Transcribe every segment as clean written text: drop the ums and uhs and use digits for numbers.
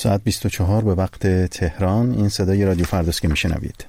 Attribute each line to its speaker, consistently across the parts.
Speaker 1: ساعت 24 به وقت تهران. این صدای رادیو فرداست که میشنوید.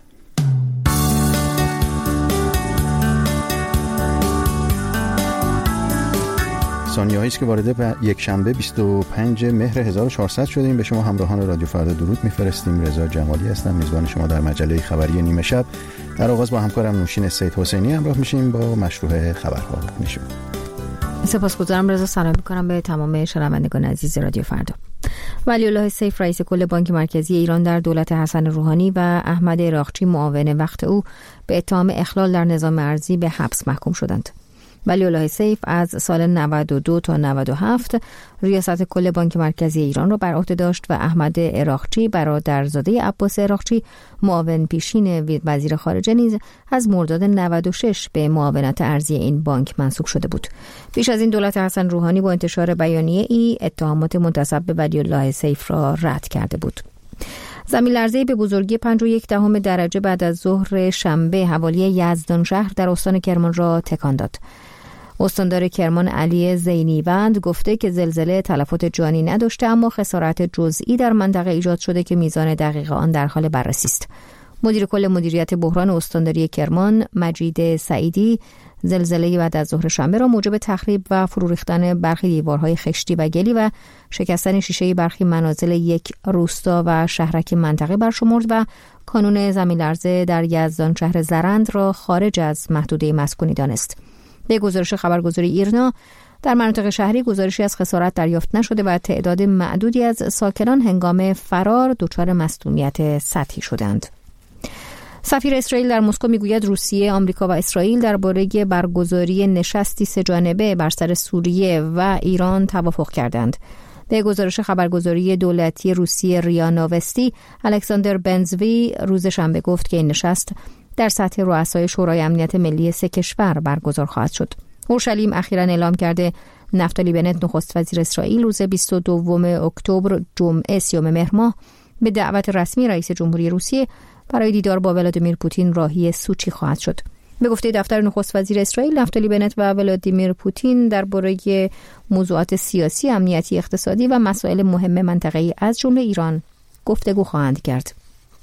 Speaker 1: ثانیه‌ای است که وارد به یک شنبه 25 مهر 1400 شدیم. به شما همراهان رادیو فردا درود میفرستیم. رضا جمالی هستم، میزبان شما در مجله خبری نیمه شب. در آغاز با همکارم نوشین سید حسینی همراه میشیم با مشروع خبرها. میشیم.
Speaker 2: سپاسگزارم رضا. سلام میکنم به تمام شنوندگان عزیز رادیو فردا. ولی الله سیف رئیس کل بانک مرکزی ایران در دولت حسن روحانی و احمد عراقچی معاون وقت او به اتهام اخلال در نظام ارزی به حبس محکوم شدند. ولی الله سیف از سال 92 تا 97 ریاست کل بانک مرکزی ایران را بر عهده داشت و احمد عراقچی برادرزاده عباس عراقچی معاون پیشین وزیر خارجه نیز از مرداد 96 به معاونت ارزی این بانک منصوب شده بود. پیش از این دولت حسن روحانی با انتشار بیانیه ای اتهامات منتسب به ولی الله سیف را رد کرده بود. زمین لرزه‌ای به بزرگی 5.1 درجه بعد از ظهر شنبه حوالی یزدان شهر در استان کرمان را تکان داد. استاندار کرمان علی زینیوند گفته که زلزله تلفات جانی نداشته، اما خسارت جزئی در منطقه ایجاد شده که میزان دقیق آن در حال بررسی است. مدیر کل مدیریت بحران استانداری کرمان مجید سعیدی زلزله بعد از ظهر شنبه را موجب تخریب و فرو ریختن برخی دیوارهای خشتی و گلی و شکستن شیشه برخی منازل یک روستا و شهرک منطقه برشمرد و کانون زمین لرزه در یزدان شهر زرند را خارج از محدوده مسکونی دانست. به گزارش خبرگزاری ایرنا در مناطق شهری گزارشی از خسارت دریافت نشده و تعداد معدودی از ساکنان هنگام فرار دچار مصدومیت سطحی شدند. سفیر اسرائیل در مسکو میگوید روسیه، آمریکا و اسرائیل درباره برگزاری نشستی سه‌جانبه بر سر سوریه و ایران توافق کردند. به گزارش خبرگزاری دولتی روسیه ریا نووستی، الکساندر بنزوی روز شنبه گفت که این نشست در سطح رؤسای شورای امنیت ملی سه کشور برگزار خواهد شد. اورشلیم اخیراً اعلام کرده نفتالی بنت نخست وزیر اسرائیل روز 22 اکتبر جمعه 30 مهر ماه به دعوت رسمی رئیس جمهوری روسیه برای دیدار با ولادیمیر پوتین راهی سوچی خواهد شد. به گفته دفتر نخست وزیر اسرائیل، نفتالی بنت و ولادیمیر پوتین درباره موضوعات سیاسی، امنیتی، اقتصادی و مسائل مهم منطقه‌ای از جمله ایران گفتگو خواهند کرد.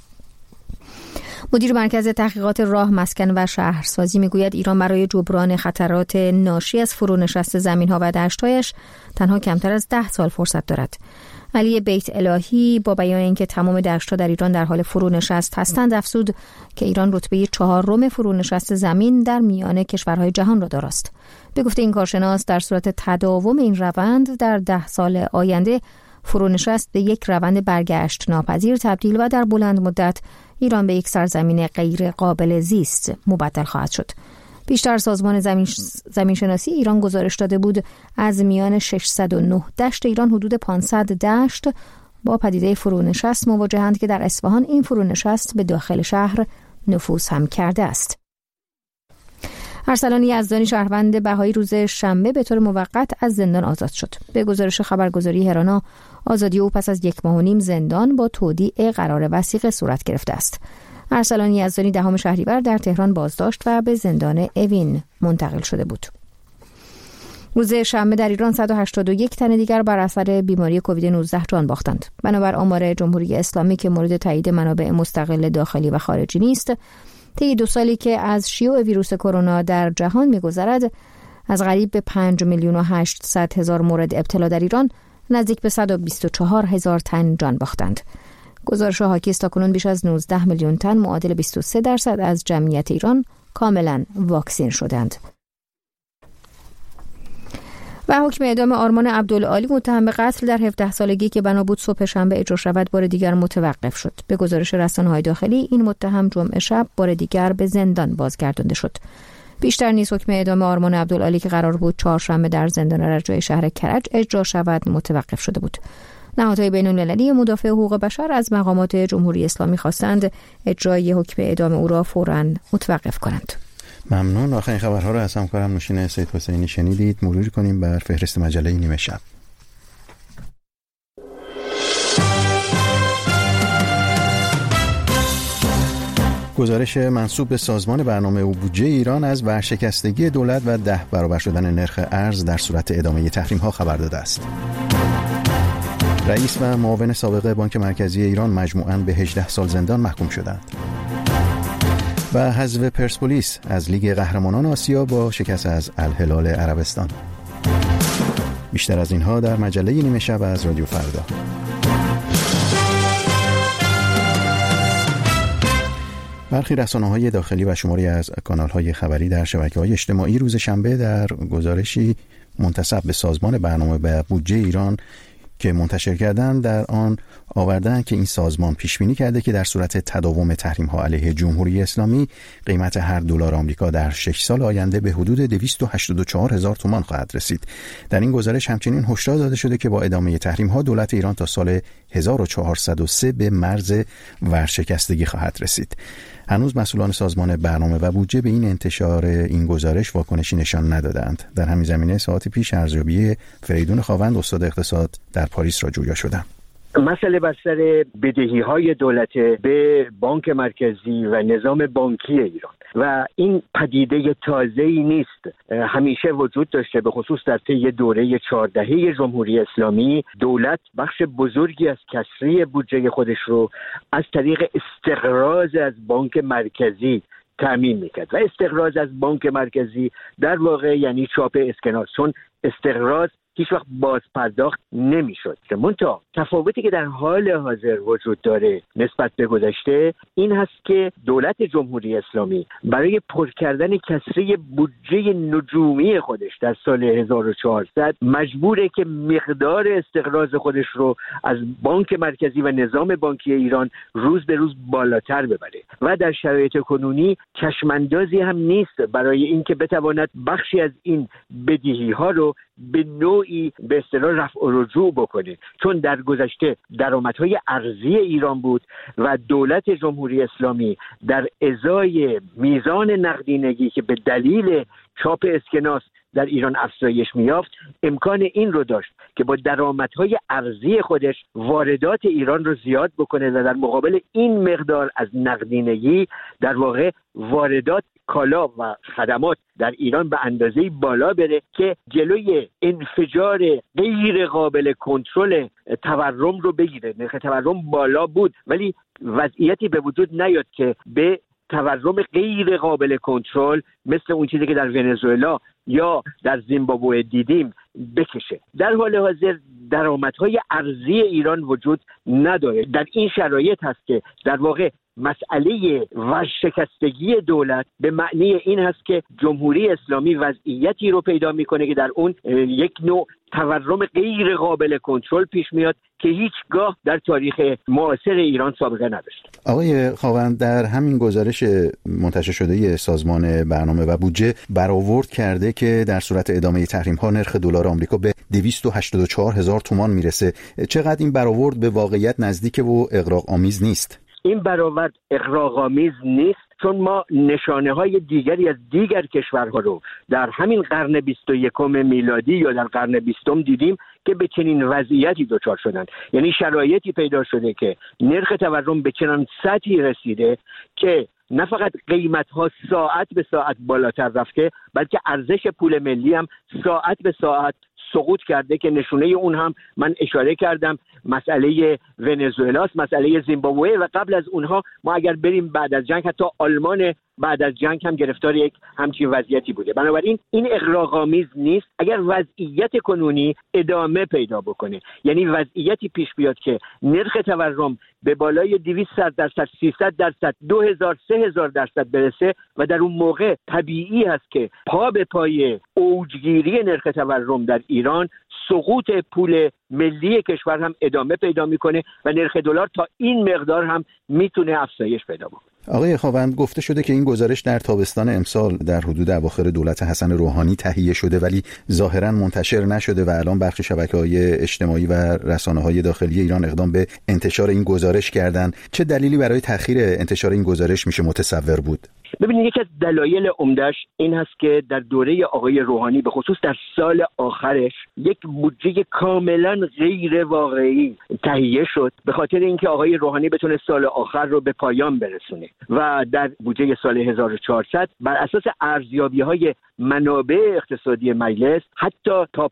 Speaker 2: مدیر مرکز تحقیقات راه، مسکن و شهرسازی میگوید ایران برای جبران خطرات ناشی از فرونشست زمین‌ها و دشت‌هایش تنها کمتر از 10 سال فرصت دارد. علی بیت الهی با بیان اینکه تمام دشت‌ها در ایران در حال فرونشست هستند افزود که ایران رتبه 4 فرونشست زمین در میان کشورهای جهان را دارد. به گفته این کارشناس در صورت تداوم این روند در 10 سال آینده فرونشست به یک روند برگشت ناپذیر تبدیل و در بلند مدت ایران به یک سرزمین غیر قابل زیست مبدل خواهد شد. بیشتر سازمان زمینشناسی ایران گزارش داده بود از میان 609 دشت ایران حدود 500 دشت با پدیده فرونشست مواجهند که در اصفهان این فرونشست به داخل شهر نفوذ هم کرده است. ارسلان یزدانی شهروند بهایی روز شنبه به طور موقت از زندان آزاد شد. به گزارش خبرگزاری هرانا آزادی او پس از 1.5 ماه زندان با تودیع قرار وثیقه صورت گرفته است. ارسلان یزدانی 10 شهریور در تهران بازداشت و به زندان اوین منتقل شده بود. روز شنبه در ایران 181 تن دیگر بر اثر بیماری کووید 19 جان باختند. بنابر آمار جمهوری اسلامی که مورد تایید منابع مستقل داخلی و خارجی نیست، طی 2 سالی که از شیوع ویروس کرونا در جهان می‌گذرد، از قریب به 5,800,000 مورد ابتلا در ایران نزدیک به 124,000 تن جان باختند. گزارش حاکی است تاکنون بیش از 19 میلیون تن معادل 23% از جمعیت ایران کاملا واکسین شدند. و حکم اعدام آرمان عبدالعالی متهم به قتل در 17 سالگی که بنا بود صبح شنبه اجرا شود بار دیگر متوقف شد. به گزارش رسانه‌های داخلی این متهم جمعه شب بار دیگر به زندان بازگردانده شد. بیشتر نیز حکم اعدام آرمان عبدالعالی که قرار بود چهارشنبه در زندان رجای شهر کرج اجرا شود متوقف شده بود. نهادهای بین‌المللی مدافع حقوق بشر از مقامات جمهوری اسلامی خواستند اجرای حکم اعدام او را فوراً متوقف کنند.
Speaker 1: ممنون. آخرین خبرها را از همکارم نوشین سید حسینی شنیدید. مرور کنیم بر فهرست مجله نیمه شب. گزارش منسوب به سازمان برنامه و بودجه ایران از ورشکستگی دولت و 10 برابر شدن نرخ ارز در صورت ادامه تحریم‌ها خبر داده است. رئیس و معاون سابق بانک مرکزی ایران مجموعاً به 18 سال زندان محکوم شدند. و حذف پرسپولیس از لیگ قهرمانان آسیا با شکست از الهلال عربستان. بیشتر از اینها در مجله نیمه شب از رادیو فردا. برخی رسانه‌های داخلی و شماری از کانال‌های خبری در شبکه‌های اجتماعی روز شنبه در گزارشی منتسب به سازمان برنامه و بودجه ایران که منتشر کردن در آن آوردن که این سازمان پیش بینی کرده که در صورت تداوم تحریم‌ها علیه جمهوری اسلامی قیمت هر دلار آمریکا در 6 سال آینده به حدود 284,000 تومان خواهد رسید. در این گزارش همچنین هشدار داده شده که با ادامه تحریم‌ها دولت ایران تا سال 1403 به مرز ورشکستگی خواهد رسید. هنوز مسئولان سازمان برنامه و بودجه به این انتشار این گزارش واکنشی نشان ندادند. در همین زمینه ساعتی پیش ارزیابی فریدون خاوند استاد اقتصاد در پاریس را جویا شدم.
Speaker 3: مسئله بر سر بدهی‌های دولت به بانک مرکزی و نظام بانکی ایران و این پدیده تازه‌ای نیست، همیشه وجود داشته. به خصوص در طی دوره 4 دهه جمهوری اسلامی دولت بخش بزرگی از کسری بودجه خودش رو از طریق استقراض از بانک مرکزی تامین میکرد و استقراض از بانک مرکزی در واقع یعنی چاپ اسکناس، چون استقراض هیچ وقت باز پرداخت نمیشد. منتها تفاوتی که در حال حاضر وجود داره نسبت به گذشته این هست که دولت جمهوری اسلامی برای پر کردن کسری بودجه نجومی خودش در سال 1400 مجبوره که مقدار استقراض خودش رو از بانک مرکزی و نظام بانکی ایران روز به روز بالاتر ببره و در شرایط کنونی چشماندازی هم نیست برای اینکه بتواند بخشی از این بدهی ها رو به نوعی به اصطلاح رفع و رجوع بکنه، چون در گذشته درآمدهای ارزی ایران بود و دولت جمهوری اسلامی در ازای میزان نقدینگی که به دلیل چاپ اسکناس در ایران افزایش می‌یافت امکان این رو داشت که با درآمدهای ارزی خودش واردات ایران رو زیاد بکنه و در مقابل این مقدار از نقدینگی در واقع واردات کالا و خدمات در ایران به اندازه‌ای بالا بره که جلوی انفجار غیر قابل کنترل تورم رو بگیره. نرخ تورم بالا بود ولی وضعیتی به وجود نیاد که به تورم غیر قابل کنترل مثل اون چیزی که در ونزوئلا یا در زیمبابوه دیدیم بکشه. در حال حاضر درآمدهای ارزی ایران وجود نداره. در این شرایط هست که در واقع مسئله ورشکستگی دولت به معنی این هست که جمهوری اسلامی وضعیتی رو پیدا میکنه که در اون یک نوع تورم غیر قابل کنترل پیش میاد که هیچگاه در تاریخ معاصر ایران سابقه نداشت.
Speaker 1: آقای خاوند، در همین گزارش منتشر شده سازمان برنامه و بودجه برآورد کرده که در صورت ادامه تحریم‌ها نرخ دلار آمریکا به 284,000 تومان میرسه. چقدر این برآورد به واقعیت نزدیک و اغراق‌آمیز نیست؟
Speaker 3: این برآورد اغراق‌آمیز نیست، چون ما نشانه‌های دیگری از دیگر کشورها رو در همین قرن 21 میلادی یا در قرن 20 دیدیم که به چنین وضعیتی دچار شدن. یعنی شرایطی پیدا شده که نرخ تورم به چنان سطحی رسیده که نه فقط قیمت‌ها ساعت به ساعت بالاتر رفته بلکه ارزش پول ملی هم ساعت به ساعت سقوط کرده که نشونه اون هم من اشاره کردم مسئله ونزوئلاست، مسئله زیمبابوه و قبل از اونها ما اگر بریم بعد از جنگ حتی آلمان بعد از جنگ هم گرفتار یک همچین وضعیتی بوده. بنابراین این اغراق‌آمیز نیست اگر وضعیت کنونی ادامه پیدا بکنه، یعنی وضعیتی پیش بیاد که نرخ تورم به بالای 200%، 300%، 2000، 3000% برسه و در اون موقع طبیعی هست که پا به پای اوجگیری نرخ تورم در ایران سقوط پول ملی کشور هم ادامه پیدا میکنه و نرخ دلار تا این مقدار هم میتونه افزایش پیدا بکنه.
Speaker 1: آقای خاوند، گفته شده که این گزارش در تابستان امسال در حدود اواخر دولت حسن روحانی تهیه شده ولی ظاهراً منتشر نشده و الان برخی شبکه‌های اجتماعی و رسانه‌های داخلی ایران اقدام به انتشار این گزارش کردند. چه دلیلی برای تأخیر انتشار این گزارش میشه متصور بود؟
Speaker 3: ببینید یکی از دلایل عمده‌اش این هست که در دوره آقای روحانی به خصوص در سال آخرش یک بودجه کاملا غیر واقعی تهیه شد به خاطر اینکه آقای روحانی بتونه سال آخر رو به پایان برسونه و در بودجه سال 1400 بر اساس ارزیابی‌های منابع اقتصادی مجلس حتی تا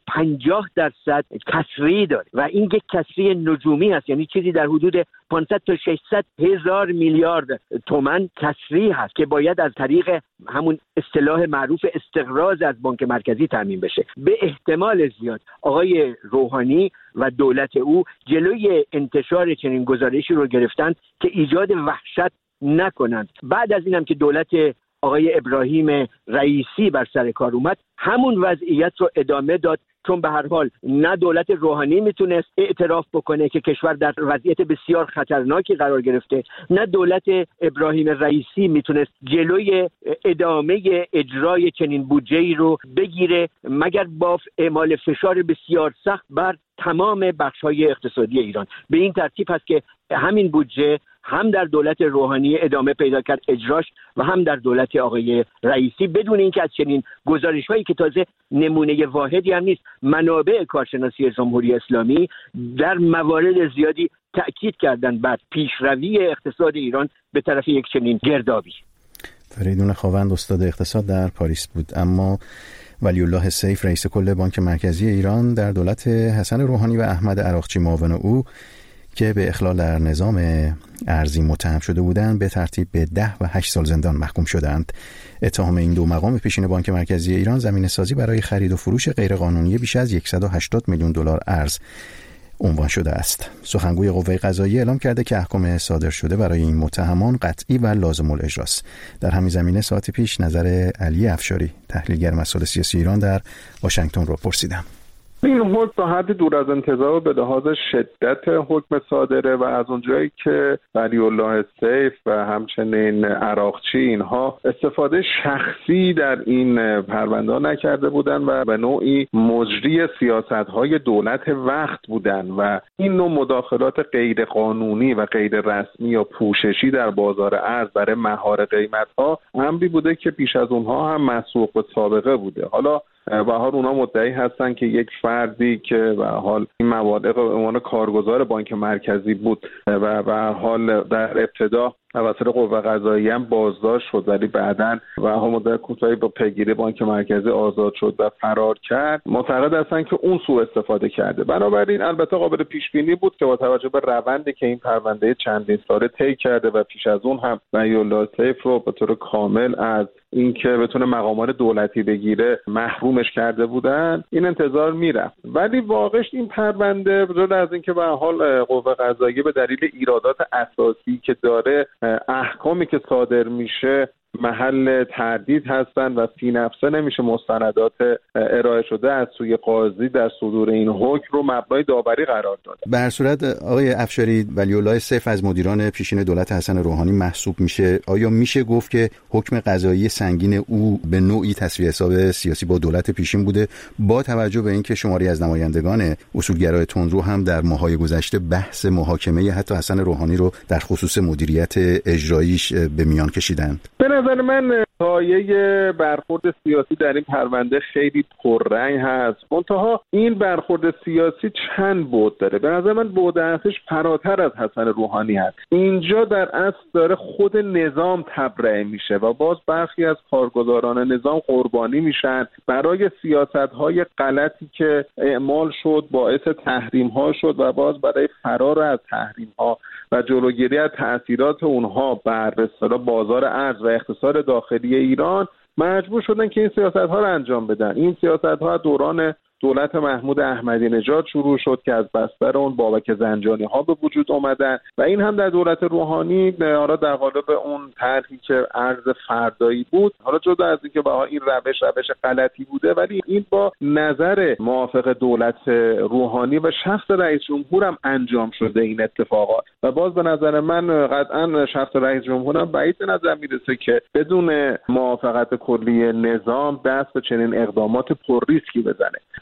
Speaker 3: 50% کسری داره و این یک کسری نجومی است، یعنی چیزی در حدود 500 تا 600 هزار میلیارد تومان کسری هست که باید از طریق همون اصطلاح معروف استقراض از بانک مرکزی تامین بشه. به احتمال زیاد آقای روحانی و دولت او جلوی انتشار چنین گزارشی رو گرفتن که ایجاد وحشت نکنند. بعد از اینم که دولت آقای ابراهیم رئیسی بر سر کار اومد همون وضعیت رو ادامه داد، چون به هر حال نه دولت روحانی میتونست اعتراف بکنه که کشور در وضعیت بسیار خطرناکی قرار گرفته، نه دولت ابراهیم رئیسی میتونست جلوی ادامه اجرای چنین بودجه‌ای رو بگیره مگر با اعمال فشار بسیار سخت بر تمام بخش‌های اقتصادی ایران. به این ترتیب هست که همین بودجه هم در دولت روحانی ادامه پیدا کرد اجراش و هم در دولت آقای رئیسی، بدون اینکه از چنین گزارش‌هایی که تازه نمونه واحدی هم نیست، منابع کارشناسی جمهوری اسلامی در موارد زیادی تأکید کردند بر پیشروی اقتصاد ایران به طرف یک چنین گردابی.
Speaker 1: فریدون خاوند استاد اقتصاد در پاریس بود. اما ولی الله سیف رئیس کل بانک مرکزی ایران در دولت حسن روحانی و احمد عراقچی معاون او که به اخلال در نظام ارزی متهم شده بودند به ترتیب به 10 و 8 سال زندان محکوم شدند. اتهام این دو مقام پیشین بانک مرکزی ایران زمینه‌سازی برای خرید و فروش غیرقانونی بیش از 180 میلیون دلار ارز عنوان شده است. سخنگوی قوه قضاییه اعلام کرده که احکام صادر شده برای این متهمان قطعی و لازم الاجراست. در همین زمینه ساعت پیش نظر علی افشاری تحلیلگر مسائل سیاسی ایران در واشنگتن را پرسیدم.
Speaker 4: این حکم تا حد دور از انتظار به لحاظ شدت حکم صادره و از اونجایی که ولی الله سیف و همچنین عراقچی اینها استفاده شخصی در این پرونده نکرده بودن و به نوعی مجری سیاست‌های دولت وقت بودن و این نوع مداخلات غیر قانونی و غیر رسمی یا پوششی در بازار ارز برای مهار قیمت‌ها امری بوده که پیش از اونها هم مسبوق به سابقه بوده. حالا به حال اونا مدعی هستن که یک فردی که به حال این مبالغ به عنوان کارگزار بانک مرکزی بود و به حال در ابتدا توسط قوه قضاییه هم بازداشت شد ولی بعداً و هم مدت کوتاهی با پیگیری بانک مرکزی آزاد شد و فرار کرد، معتقد هستن که اون سوء استفاده کرده. بنابراین البته قابل پیش بینی بود که با توجه به روندی که این پرونده چندین ساله طی کرده و پیش از اون هم ولی الله سیف رو به طور کامل از اینکه بتونه مقامات دولتی بگیره محرومش کرده بودن، این انتظار میرفت. ولی واقعش این پرونده جدا از اینکه به حال قوه قضاییه به دلیل ایرادات اساسی که داره احکامی که صادر میشه محل تردید هستند و فی نفسه نمیشه مستندات ارائه شده از سوی قاضی در صدور این حکم رو مبنای داوری قرار داد.
Speaker 1: به هر صورت آقای افشاری ولی الله سیف از مدیران پیشین دولت حسن روحانی محسوب میشه. آیا میشه گفت که حکم قضایی سنگین او به نوعی تسویه حساب سیاسی با دولت پیشین بوده، با توجه به اینکه شماری از نمایندگان اصولگرای تندرو هم در ماه‌های گذشته بحث محاکمه حتی حسن روحانی رو در خصوص مدیریت اجراییش به میان کشیدند؟
Speaker 4: به نظر من پایه برخورد سیاسی در این پرونده خیلی پررنگ هست. منتها این برخورد سیاسی چند بعد داره. به نظر من بعد اصلیش فراتر از حسن روحانی هست. اینجا در اصل داره خود نظام تبرئه میشه و باز برخی از کارگزاران نظام قربانی میشن برای سیاست‌های غلطی که اعمال شد، باعث تحریم‌ها شد و باز برای فرار از تحریم‌ها و جلوگیری از تأثیرات اونها بر بازار ارز و اقتصاد داخلی ایران مجبور شدن که این سیاست‌ها رو انجام بدن. این سیاست‌ها دوران دولت محمود احمدی نژاد شروع شد که از بستر اون بابک زنجانی‌ها به وجود اومدن و این هم در دولت روحانی حالا در قالب اون طرحی که ارز فردایی بود. حالا جدا از اینکه با این روش غلطی بوده، ولی این با نظر موافق دولت روحانی و شخص رئیس جمهور هم انجام شده این اتفاقات و باز به نظر من قطعا شخص رئیس جمهور هم بعید به نظر میرسه که بدون موافقت کلی نظام دست به چنین اقدامات پر ریسکی بزنه.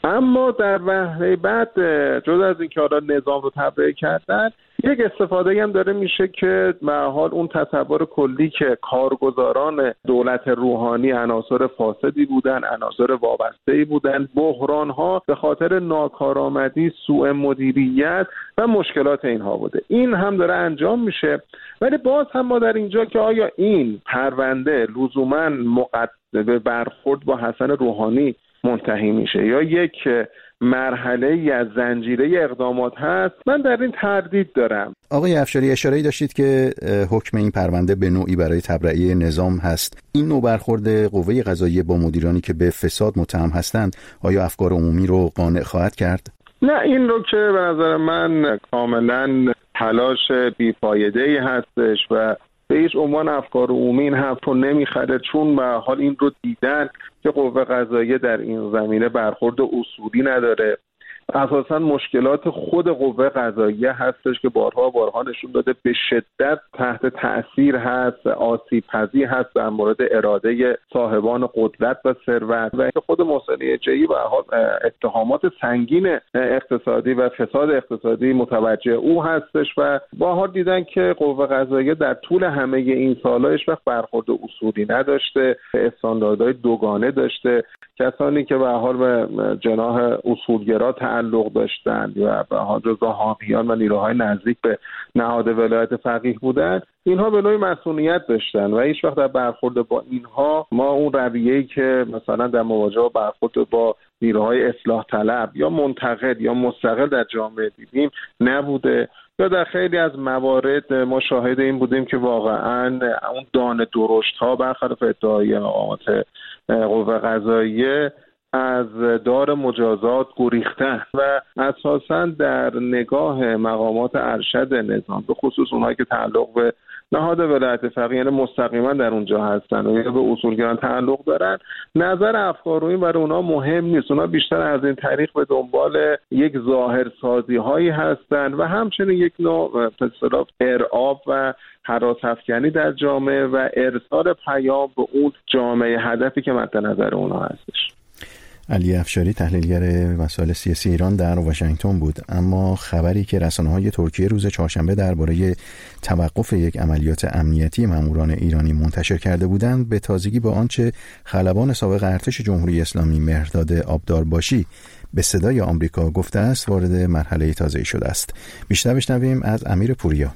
Speaker 4: اما در وهله بعد جدا از اینکه حالا نظام رو تبرئه کردن، یک استفاده هم داره میشه که به هر حال اون تصور کلی که کارگزاران دولت روحانی عناصر فاسدی بودن، عناصر وابسته‌ای بودن، بحران‌ها به خاطر ناکارآمدی، سوء مدیریت و مشکلات اینها بوده. این هم داره انجام میشه. ولی باز هم ما در اینجا که آیا این پرونده لزوماً به برخورد با حسن روحانی منتهی میشه یا یک مرحله از زنجیره اقدامات هست، من در این تردید دارم.
Speaker 1: آقای افشاری، اشاره‌ای داشتید که حکم این پرونده به نوعی برای تبرئه نظام هست. این نوع برخورد قوه قضاییه با مدیرانی که به فساد متهم هستند آیا افکار عمومی رو قانع خواهد کرد؟
Speaker 4: نه، این رو که به نظر من کاملا تلاش بیفایده‌ای هستش و به هیچ عنوان افکار عمومی این حرف رو نمیخره، چون به حال این رو دیدن که قوه قضاییه در این زمینه برخورد اصولی نداره. اساساً مشکلات خود قوه قضاییه هستش که بارها نشون داده به شدت تحت تأثیر هست، آسیب‌پذیر هست در مورد اراده صاحبان قدرت و ثروت و اینکه خود محسن یجعی به حال اتهامات سنگین اقتصادی و فساد اقتصادی متوجه او هستش و بارها دیدن که قوه قضاییه در طول همه این سال‌ها هیچ وقت برخورد اصولی نداشته، استانداردهای دوگانه داشته. کسانی که به حال به جناح اصولگرا تعلق داشتند و به حال جزو حامیان و نیروهای نزدیک به نهاد ولایت فقیه بودند، اینها به نوعی مسئولیت داشتن و هیچ وقت در برخورد با اینها ما اون رویه‌ای که مثلا در مواجهه با برخورد با نیروهای اصلاح طلب یا منتقد یا مستقل در جامعه دیدیم نبوده. یا در خیلی از موارد ما شاهد این بودیم که واقعا اون دانه درشت‌ها برخلاف ادعای مقامات قوه قضاییه از دار مجازات گریختن و اساساً در نگاه مقامات ارشد نظام به خصوص اونهایی که تعلق به نهاد ولایت فقیه یعنی مستقیما در اونجا هستن و یا به اصولگران تعلق دارن، نظر افکارهای برای اونا مهم نیست. اونا بیشتر از این طریق به دنبال یک ظاهرسازی هایی هستن و همچنین یک نوع اصطلاح ارعاب و هراس‌افکنی در جامعه و ارسال پیام به اون جامعه هدفی که مد نظر اونا هستش.
Speaker 1: علی افشاری، تحلیلگر مسائل سیاسی ایران، در واشنگتن بود. اما خبری که رسانه‌های ترکیه روز چهارشنبه درباره توقف یک عملیات امنیتی ماموران ایرانی منتشر کرده بودند به تازگی با آنچه خلبان سابق ارتش جمهوری اسلامی مهرداد آبدارباشی به صدای آمریکا گفته است وارد مرحله تازه‌ای شده است. بیشتر بشنویم از امیر پوریا.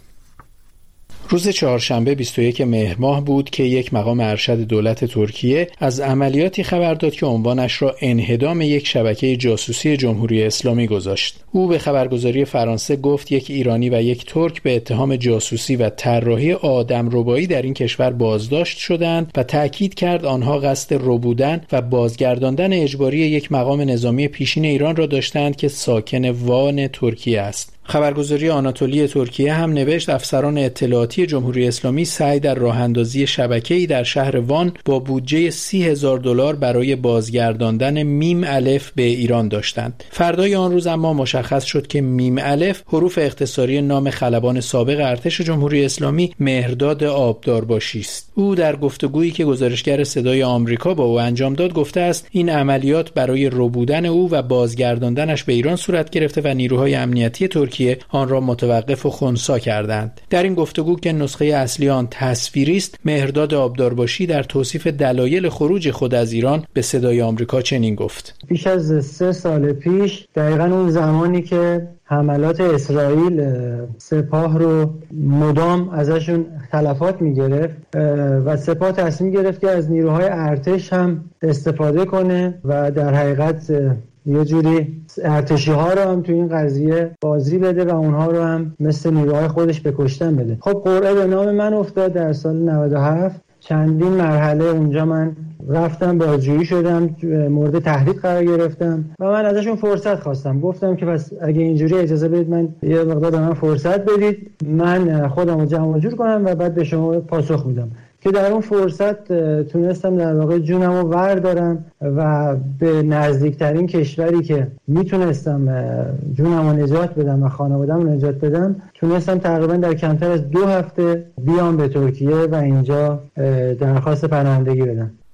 Speaker 5: روز چهارشنبه 21 مهر ماه بود که یک مقام ارشد دولت ترکیه از عملیاتی خبر داد که عنوانش را انهدام یک شبکه جاسوسی جمهوری اسلامی گذاشت. او به خبرگزاری فرانسه گفت یک ایرانی و یک ترک به اتهام جاسوسی و طراحی آدمربایی در این کشور بازداشت شدند و تأکید کرد آنها قصد ربودن و بازگرداندن اجباری یک مقام نظامی پیشین ایران را داشتند که ساکن وان ترکیه است. خبرگزاری آناتولی ترکیه هم نوشت افسران اطلاعاتی جمهوری اسلامی سعی در راه اندازی شبکه‌ای در شهر وان با بودجه $30,000 برای بازگرداندن میم الف به ایران داشتند. فردای آن روز اما مشخص شد که میم الف حروف اختصاری نام خلبان سابق ارتش جمهوری اسلامی مهرداد آبدارباشی است. او در گفتگویی که گزارشگر صدای آمریکا با او انجام داد گفته است این عملیات برای ربودن او و بازگرداندنش به ایران صورت گرفته و نیروهای امنیتی ترکیه آن را متوقف و خنثی کردند. در این گفتگو که نسخه اصلی آن تصویری است، مهرداد آبدارباشی در توصیف دلایل خروج خود از ایران به صدای آمریکا چنین گفت:
Speaker 6: پیش از 3 سال پیش، دقیقاً اون زمانی که حملات اسرائیل سپاه رو مدام ازشون تلفات میگرفت و سپاه تصمیم گرفت که از نیروهای ارتش هم استفاده کنه و در حقیقت یه جوری ارتشی ها رو هم تو این قضیه بازی بده و اونها رو هم مثل نیروهای خودش به کشتن بده. خب قرعه به نام من افتاد در سال 97. چندین مرحله اونجا من رفتم، بازجویی شدم، مورد تهدید قرار گرفتم و من ازشون فرصت خواستم. گفتم که پس اگه اینجوری اجازه بدید من یه مقدار به من فرصت بدید، من خودم رو جمع جور کنم و بعد به شما پاسخ میدم. که در اون فرصت تونستم در واقع جونم رو وردارم و به نزدیکترین کشوری که میتونستم جونم رو نجات بدم و خانواده‌ام رو نجات بدم تونستم تقریبا در کمتر از 2 هفته بیام به ترکیه و اینجا درخواست پناهندگی بدم.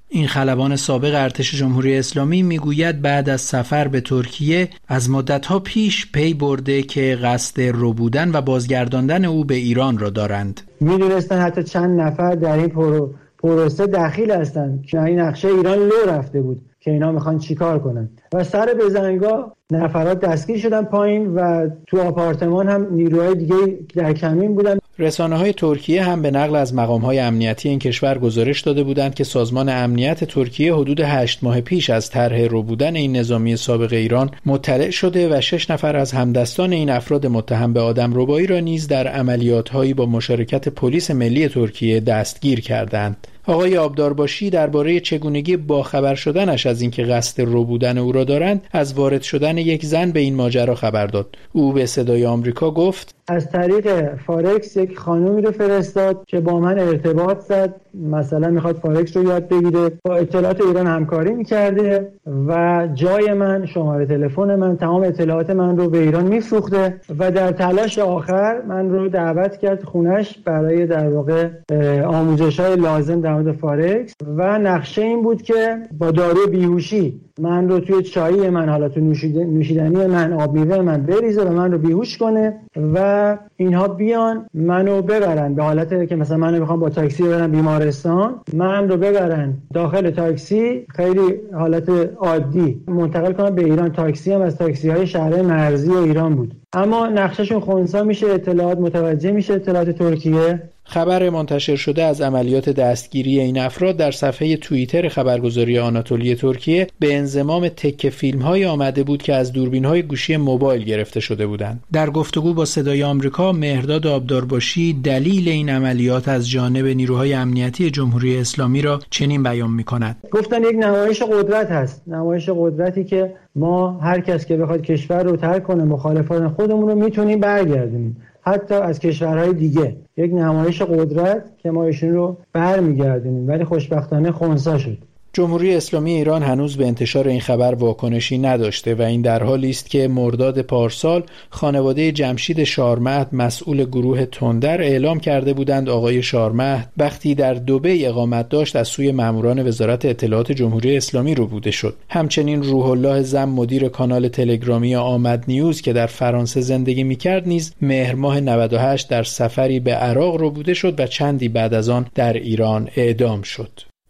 Speaker 5: این خلبان سابق ارتش جمهوری اسلامی میگوید بعد از سفر به ترکیه از مدت‌ها پیش پی برده که قصد ربودن و بازگرداندن او به ایران را دارند.
Speaker 6: میدونستن حتی چند نفر در این پروسه دخیل هستند که این نقشه ایران لو رفته بود که اینا میخوان چیکار کنن و سر بزنگاه نفرات دستگیر شدن پایین و تو آپارتمان هم نیروهای دیگه در کمین بودن.
Speaker 5: رسانه‌های ترکیه هم به نقل از مقام‌های امنیتی این کشور گزارش داده بودند که سازمان امنیت ترکیه حدود 8 ماه پیش از طرح ربودن این نظامی سابق ایران مطلع شده و 6 نفر از همدستان این افراد متهم به آدمربایی را نیز در عملیات‌هایی با مشارکت پلیس ملی ترکیه دستگیر کردند. آقای آبدارباشی درباره چگونگی باخبر شدنش از اینکه قصد ربودن او را دارند از وارد شدن یک زن به این ماجرا خبر داد. او به صدای آمریکا گفت
Speaker 6: از طریق فارکس یک خانومی رو فرستاد که با من ارتباط زد، مثلا میخواد فارکس رو یاد بگیره، با اطلاعات ایران همکاری میکرده و جای من، شماره تلفن من، تمام اطلاعات من رو به ایران میفروخته و در تلاش آخر من رو دعوت کرد خونش برای در واقع آموزش‌های لازم در مورد فارکس و نقشه این بود که با دارو بیهوشی من رو توی چایی من، حالا تو نوشیدنی من، آب میوه من بریزه و من رو بیهوش کنه و اینها بیان منو ببرن به حالت که مثلا منو میخوام با تاکسی ببرن بیمارستان، من رو ببرن داخل تاکسی خیلی حالت عادی منتقل کنن به ایران. تاکسی هم از تاکسی های شهر مرزی ایران بود، اما نقشهشون خنثی میشه، اطلاعات متوجه میشه، اطلاعات ترکیه.
Speaker 5: خبر منتشر شده از عملیات دستگیری این افراد در صفحه توییتر خبرگزاری آناتولی ترکیه به انضمام تکه فیلم‌های آمده بود که از دوربین‌های گوشی موبایل گرفته شده بودند. در گفتگو با صدای آمریکا، مهرداد آبدارباشی دلیل این عملیات از جانب نیروهای امنیتی جمهوری اسلامی را چنین بیان می‌کند.
Speaker 6: گفتن یک نمایش قدرت هست، نمایش قدرتی که ما هر کس که بخواد کشور رو ترک کنه، مخالفان خودمون رو میتونیم برگردونیم، حتی از کشورهای دیگه. یک نمایش قدرت که ما ایشون رو برمیگردونیم، ولی خوشبختانه خنثی شد.
Speaker 5: جمهوری اسلامی ایران هنوز به انتشار این خبر واکنشی نداشته و این در حالی است که مرداد پارسال خانواده جمشید شارمهد مسئول گروه تندر اعلام کرده بودند آقای شارمهد وقتی در دبی اقامت داشت از سوی ماموران وزارت اطلاعات جمهوری اسلامی ربوده شد. همچنین روح الله زم مدیر کانال تلگرامی آمد نیوز که در فرانسه زندگی می‌کرد نیز مهر ماه 98 در سفری به عراق ربوده شد و چندی بعد از آن در ایران اعدام شد.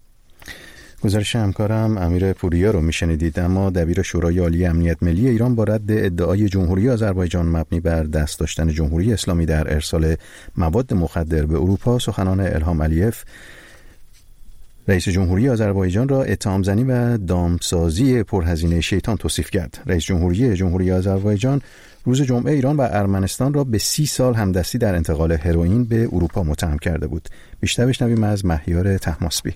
Speaker 1: گزارش همکارم امیر پوریا رو میشنیدید. اما دبیر شورای عالی امنیت ملی ایران با رد ادعای جمهوری آذربایجان مبنی بر دست داشتن جمهوری اسلامی در ارسال مواد مخدر به اروپا سخنان الهام علیف رئیس جمهوری آذربایجان را اتهام زنی و دامسازی پرهزینه شیطان توصیف کرد. رئیس جمهوری آذربایجان روز جمعه ایران و ارمنستان را به 30 سال همدستی در انتقال هروئین به اروپا متهم کرده بود. بیشتر بشنویم از مهیار طهماسبی.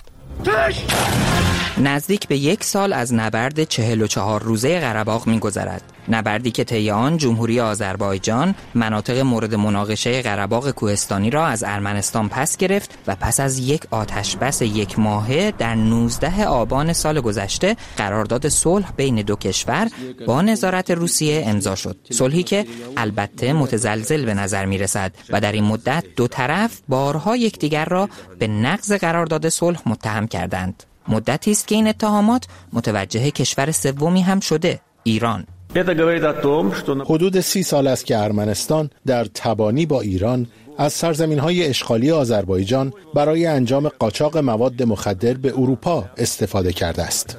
Speaker 7: نزدیک به 1 سال از نبرد 44 روزه قره‌باغ می‌گذرد. نبردی که طی آن جمهوری آذربایجان مناطق مورد مناقشه قره‌باغ کوهستانی را از ارمنستان پس گرفت و پس از یک آتشبس 1 ماهه در 19 آبان سال گذشته قرارداد صلح بین دو کشور با نظارت روسیه امضا شد. صلحی که البته متزلزل به نظر می‌رسد و در این مدت دو طرف بارها یکدیگر را به نقض قرارداد صلح متهم کردند. مدتی است که این اتهامات متوجه کشور سومی هم شده، ایران.
Speaker 8: حدود 30 سال است که ارمنستان در تبانی با ایران از سرزمین‌های اشغالی آذربایجان برای انجام قاچاق مواد مخدر به اروپا استفاده کرده است.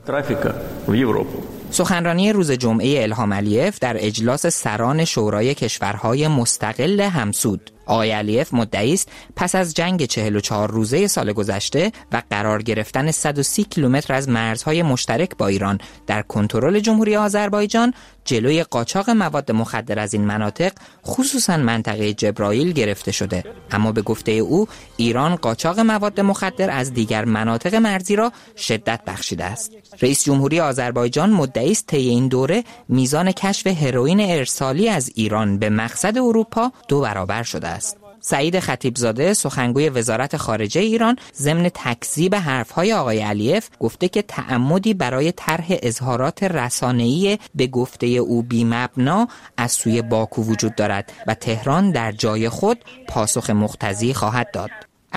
Speaker 7: سخنرانی روز جمعه الهام علیف در اجلاس سران شورای کشورهای مستقل همسود. آقای علیف مدعی است پس از جنگ 44 روزه سال گذشته و قرار گرفتن 130 کیلومتر از مرزهای مشترک با ایران در کنترل جمهوری آذربایجان جلوی قاچاق مواد مخدر از این مناطق خصوصا منطقه جبرائیل گرفته شده. اما به گفته او ایران قاچاق مواد مخدر از دیگر مناطق مرزی را شدت بخشیده است. رئیس جمهوری آذربایجان مدعی است طی این دوره میزان کشف هروئین ارسالی از ایران به مقصد اروپا 2 برابر شده است. سعید خطیبزاده سخنگوی وزارت خارجه ایران ضمن تکذیب حرفهای آقای علیف گفته که تعمدی برای طرح اظهارات رسانه‌ای به گفته او بی‌مبنا از سوی باکو وجود دارد و تهران در جای خود پاسخ مقتضی خواهد داد.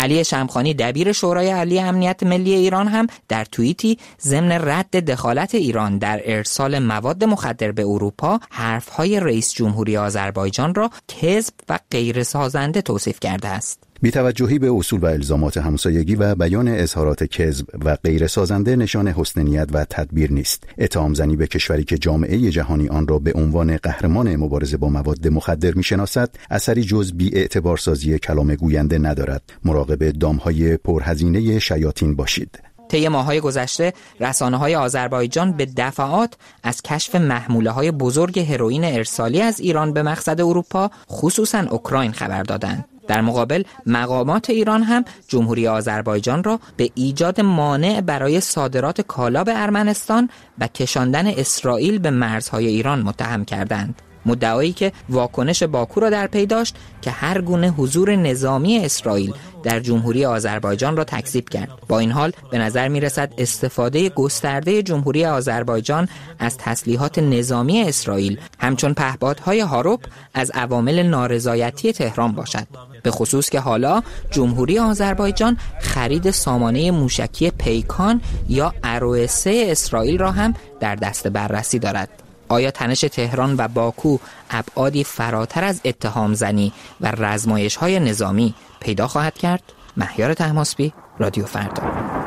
Speaker 7: علی شمخانی دبیر شورای عالی امنیت ملی ایران هم در توییتی ضمن رد دخالت ایران در ارسال مواد مخدر به اروپا حرفهای رئیس جمهوری آذربایجان را کذب و غیر سازنده توصیف کرده است.
Speaker 1: بی‌توجهی به اصول و الزامات همسایگی و بیان اظهارات کذب و غیر سازنده نشان حسن نیت و تدبیر نیست. اتهام زنی به کشوری که جامعه جهانی آن را به عنوان قهرمان مبارزه با مواد مخدر می‌شناسد، اثری جز بی‌اعتبارسازی کلام گوینده ندارد. مراقب دام‌های پرهزینه شیاطین باشید.
Speaker 7: طی ماه‌های گذشته رسانه‌های آذربایجان به دفعات از کشف محموله‌های بزرگ هروئین ارسالی از ایران به مقصد اروپا، خصوصاً اوکراین خبر دادند. در مقابل مقامات ایران هم جمهوری آذربایجان را به ایجاد مانع برای صادرات کالا به ارمنستان و کشاندن اسرائیل به مرزهای ایران متهم کردند. مدعایی که واکنش باکو را در پی داشت که هر گونه حضور نظامی اسرائیل در جمهوری آذربایجان را تکذیب کرد. با این حال به نظر می رسد استفاده گسترده جمهوری آذربایجان از تسلیحات نظامی اسرائیل همچون پهپادهای هاروپ از عوامل نارضایتی تهران باشد، به خصوص که حالا جمهوری آذربایجان خرید سامانه موشکی پیکان یا ROS اسرائیل را هم در دست بررسی دارد. آیا تنش تهران و باکو ابعادی فراتر از اتهام زنی و رزمایش‌های نظامی پیدا خواهد کرد؟ مهیار طهماسبی، رادیو فردا.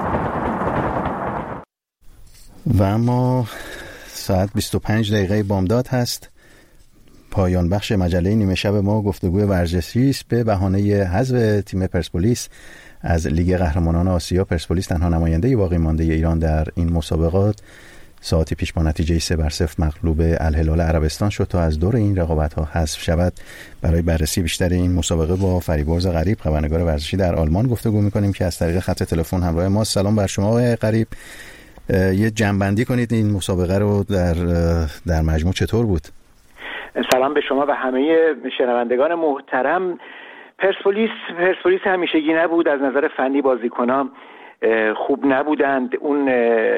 Speaker 1: و اما ساعت 25 دقیقه بامداد هست. پایان بخش مجله نیمه شب ما گفتگوی ورزشی است. به بهانه حذف تیم پرسپولیس از لیگ قهرمانان آسیا، پرسپولیس تنها نماینده باقی مانده ایران در این مسابقات ساعتی پیش با نتیجه 3-0 مغلوب الهلال عربستان شد تا از دور این رقابت‌ها حذف شود. برای بررسی بیشتر این مسابقه با فریبرز غریب، خبرنگار ورزشی در آلمان گفتگو می‌کنیم که از طریق خط تلفن همراه ما. سلام بر شما آقای غریب. یه جنبندی کنید این مسابقه رو در مجموع چطور بود؟
Speaker 9: سلام به شما و همه شنوندگان محترم. پرسپولیس همیشگی نبود. از نظر فنی بازیکنان خوب نبودند. اون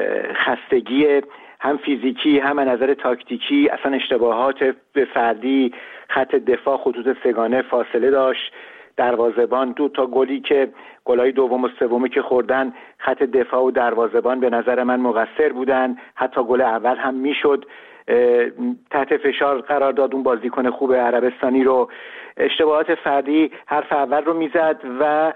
Speaker 9: خستگی هم فیزیکی هم از نظر تاکتیکی، اصلا اشتباهات فردی، خط دفاع خطوط سگانه فاصله داشت، دروازه‌بان 2 تا گلی که گلای دوم و سومی که خوردن خط دفاع و دروازه‌بان به نظر من مقصر بودن. حتی گل اول هم میشد تحت فشار قرار داد اون بازیکن خوب عربستانی رو. اشتباهات فردی حرف اول رو میزد و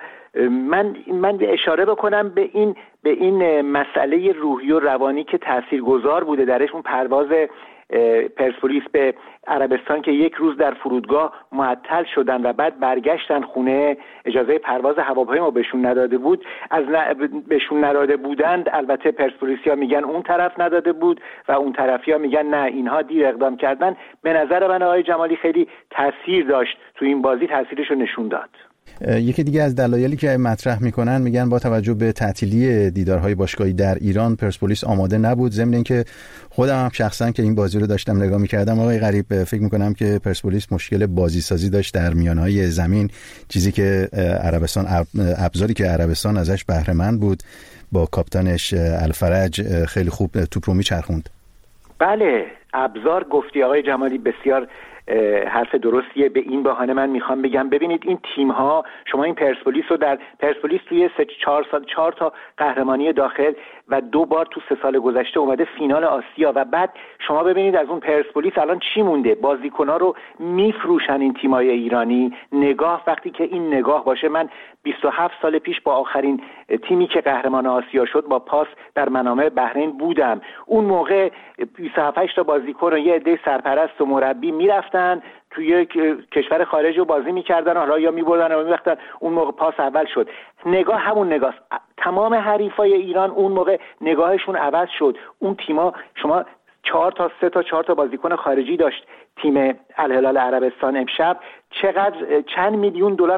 Speaker 9: من اشاره بکنم به این مسئله روحی و روانی که تاثیرگذار بوده درش، اون پرواز پرسپولیس به عربستان که یک روز در فرودگاه معطل شدن و بعد برگشتن خونه، اجازه پرواز هواپیما بهشون نداده بود. بهشون نداده بودند. البته پرسپولیسیا میگن اون طرف نداده بود و اون طرفیا میگن نه اینها دیر اقدام کردن. به نظر من آقای جمالی خیلی تاثیر داشت تو این بازی، تاثیرش رو نشون داد.
Speaker 1: یکی دیگه از دلایلی که مطرح میکنن میگن با توجه به تعطیلی دیدارهای باشگاهی در ایران پرسپولیس آماده نبود. ضمن اینکه خودم هم شخصا که این بازی رو داشتم نگاه میکردم آقای غریب، فکر میکنم که پرسپولیس مشکل بازی سازی داشت در میانهای زمین، چیزی که ابزاری که عربستان ازش بهره مند بود با کاپیتانش الفرج خیلی خوب توپ رو میچرخوند. بله
Speaker 9: ابزار گفتی آقای جمالی، بسیار حرف درستیه. به این بهانه من میخوام بگم ببینید این تیم ها، شما این پرسپولیس توی 4 تا قهرمانی داخل و 2 بار تو 3 سال گذشته اومده فینال آسیا و بعد شما ببینید از اون پرسپولیس الان چی مونده؟ بازیکن‌ها رو میفروشن این تیم‌های ایرانی. نگاه وقتی که این نگاه باشه، من 27 سال پیش با آخرین تیمی که قهرمان آسیا شد با پاس در منامه بحرین بودم. اون موقع 27 تا بازیکن و یه عده سرپرست و مربی میرفتن توی کشور خارج رو بازی میکردن، حالا یا میبردن و میوقتن. اون موقع پاس اول شد. نگاه همون نگاست. تمام حریفای ایران اون موقع نگاهشون عوض شد. اون تیما شما 3 تا 4 تا بازیکن خارجی داشت تیم الهلال عربستان. امشب چند میلیون دلار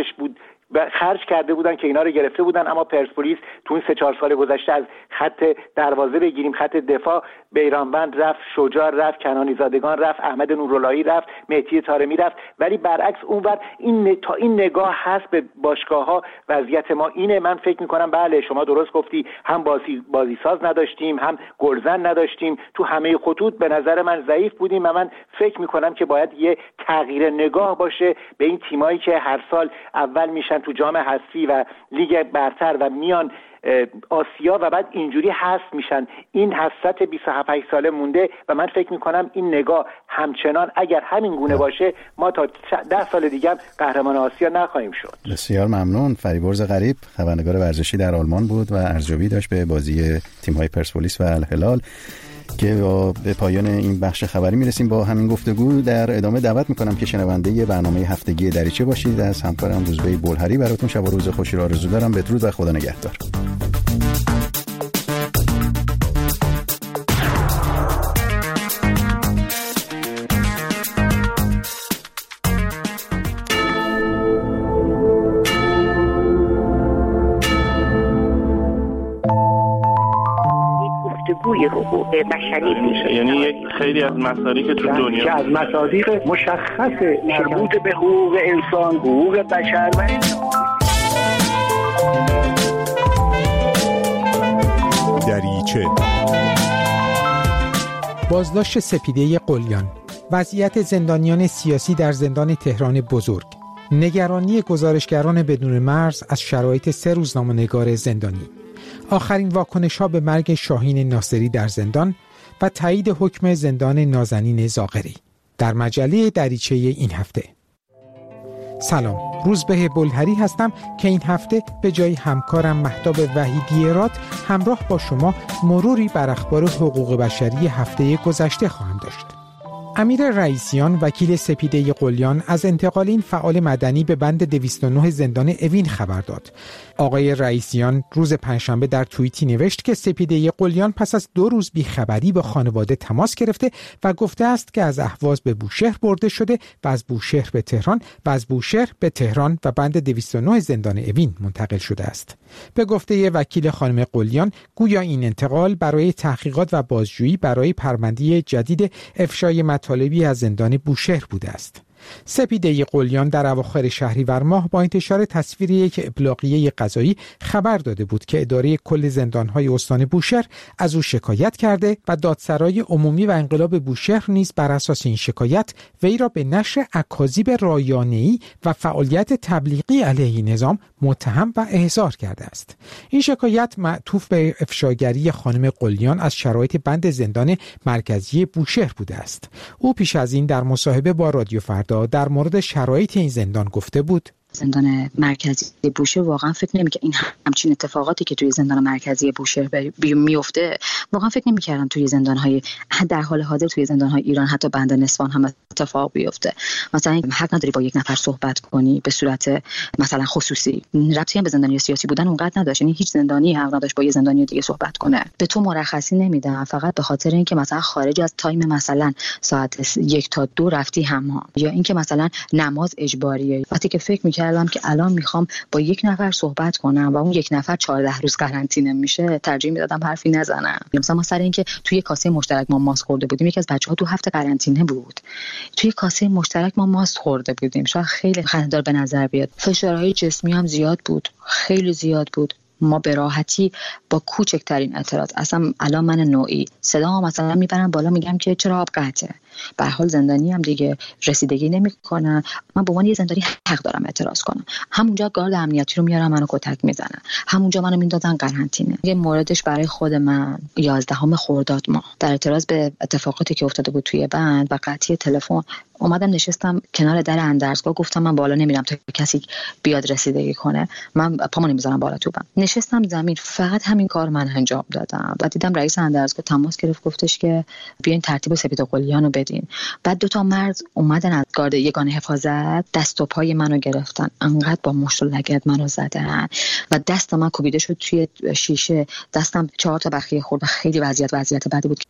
Speaker 9: خرج کرده بودن که اینا رو گرفته بودن، اما پرسپولیس تو این 3-4 سال گذشته از خط دروازه بگیریم خط دفاع بیرانوند رفت، شجاع رفت، کنانی زادگان رفت، احمد نوراللهی رفت، مهدی طارمی رفت، ولی برعکس اونور این نگاه هست به باشگاه‌ها. وضعیت ما اینه. من فکر می‌کنم بله شما درست گفتی، هم بازیساز نداشتیم، هم گلزن نداشتیم، تو همه خطوط به نظر من ضعیف بودیم و من فکر می‌کنم که باید یه تغییر نگاه باشه به این تیمایی که هر سال اول میشن تو جام حذفی و لیگ برتر و میان آسیا و بعد اینجوری حذف میشن. این حسرت 27 ساله مونده و من فکر میکنم این نگاه همچنان اگر همین گونه باشه ما تا 10 سال دیگه هم قهرمان آسیا نخواهیم شد.
Speaker 1: بسیار ممنون. فریبرز غریب خبرنگار ورزشی در آلمان بود و ارزیابی داشت به بازی تیم‌های پرسپولیس و الهلال که به پایان این بخش خبری میرسیم. با همین گفتگو در ادامه دعوت میکنم که شنونده برنامه هفتگی دریچه باشید. از همکارم روزبه بلهری براتون شب و روز خوشی را آرزو دارم. بدرود و خدا نگهدار.
Speaker 10: حقوق بشری میشه،
Speaker 11: یعنی یک خیلی از مصادیق تو دنیا
Speaker 10: که از مصادیق مشخص مربوط به حقوق انسان، حقوق بشر و
Speaker 12: دریچه. بازداشت سپیده قلیان، وضعیت زندانیان سیاسی در زندان تهران بزرگ، نگرانی گزارشگران بدون مرز از شرایط 3 روزنامه‌نگار زندانی، آخرین واکنش‌ها به مرگ شاهین ناصری در زندان و تایید حکم زندان نازنین زاغری در مجله دریچه این هفته. سلام، روزبه بلهری هستم که این هفته به جای همکارم مهتاب وحیدی راد همراه با شما مروری بر اخبار حقوق بشری هفته گذشته خواهم داشت. امیر رئیسیان وکیل سپیده قلیان از انتقال این فعال مدنی به بند 209 زندان اوین خبر داد. آقای رئیسیان روز پنجشنبه در توییتی نوشت که سپیده قلیان پس از 2 روز بیخبری با خانواده تماس گرفته و گفته است که از اهواز به بوشهر برده شده و از بوشهر به تهران و از بوشهر به تهران و بند 209 زندان اوین منتقل شده است. به گفته وکیل خانم قلیان، گویا این انتقال برای تحقیقات و بازجویی برای پرونده جدید افشای مطالبی از زندان بوشهر بوده است. سپیده قلیان در اواخر شهریور ماه با انتشار تصویر یک ابلاغیه قضایی خبر داده بود که اداره کل زندان‌های استان بوشهر از او شکایت کرده و دادسرای عمومی و انقلاب بوشهر نیز بر اساس این شکایت وی را به نشر اکاذیب رایانه‌ای و فعالیت تبلیغی علیه نظام متهم و احضار کرده است. این شکایت معطوف به افشاگری خانم قلیان از شرایط بند زندان مرکزی بوشهر بوده است. او پیش از این در مصاحبه با رادیو فردا در مورد شرایط این زندان گفته بود:
Speaker 13: زندان مرکزی بوشهر واقعا فکر نمی‌کردم این همچین اتفاقاتی که توی زندان مرکزی بوشهر میفته، واقعا فکر نمی‌کردم توی زندان‌های در حال حاضر توی زندان‌های ایران حتی بند نسوان هم اتفاق بیفته. مثلا حق نداری با یک نفر صحبت کنی به صورت مثلا خصوصی، ربطی هم به زندانی سیاسی بودن اونقدر نداشت. یعنی هیچ زندانی حق نداشت با یه زندانی دیگه صحبت کنه. به تو مرخصی نمیدن فقط به خاطر اینکه مثلا خارج از تایم مثلا ساعت 1 تا 2 رفتی حمام، یا اینکه مثلا نماز اجباریه. وقتی که فکر می‌کردم که الان میخوام با یک نفر صحبت کنم و اون یک نفر 14 روز قرنطینه میشه، ترجیح میدادم حرفی نزنم. مثلا ما سر این که توی کاسه مشترک ما ماست خورده بودیم، یکی از بچه‌ها تو هفته قرنطینه بود، توی کاسه مشترک ما ماست خورده بودیم، شاید خیلی خنده‌دار به نظر بیاد. فشارهای جسمی هم زیاد بود، خیلی زیاد بود. ما به راحتی با کوچکترین اعتراض، اصلا الان من نوعی صدا مثلا میبرم بالا میگم که چرا آب قطعه، به هر حال زندانی هم دیگه رسیدگی نمیکنن، من به عنوان یه زندانی حق دارم اعتراض کنم. همونجا گارد امنیتی رو میارن منو کتک میزنن، همونجا منو میندازن قرنطینه. یه موردش برای خود من 11 خرداد ماه در اعتراض به اتفاقاتی که افتاده بود توی بند و قطعی تلفن اومدم نشستم کنار در اندرزگاه، گفتم من بالا نمیرم تا کسی بیاد رسیدگی کنه، من پامو نمیذارم بالا تو بند. نشستم زمین، فقط همین کار من انجام دادم و دیدم رئیس اندرزگاه تماس گرفت، گفتش که بیاین ترتیب سپیده قلیان رو بدین. بعد 2 تا مرد اومدن از گارد یگان حفاظت دست و پای منو گرفتن، انقدر با مشت و لگد منو زدن و دست من کوبیده شد توی شیشه، دستم 4 تا بخیه خورد و خیلی وضعیت بدی بود.